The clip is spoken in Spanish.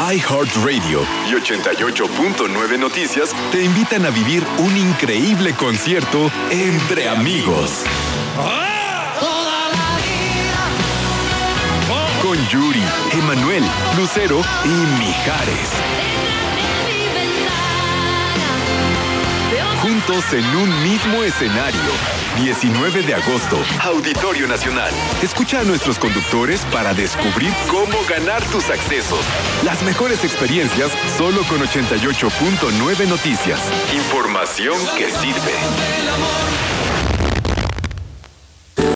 iHeartRadio y 88.9 Noticias te invitan a vivir un increíble concierto entre amigos. Con Yuri, Emanuel, Lucero y Mijares. Juntos en un mismo escenario. 19 de agosto, Auditorio Nacional. Escucha a nuestros conductores para descubrir cómo ganar tus accesos. Las mejores experiencias solo con 88.9 Noticias. Información que sirve.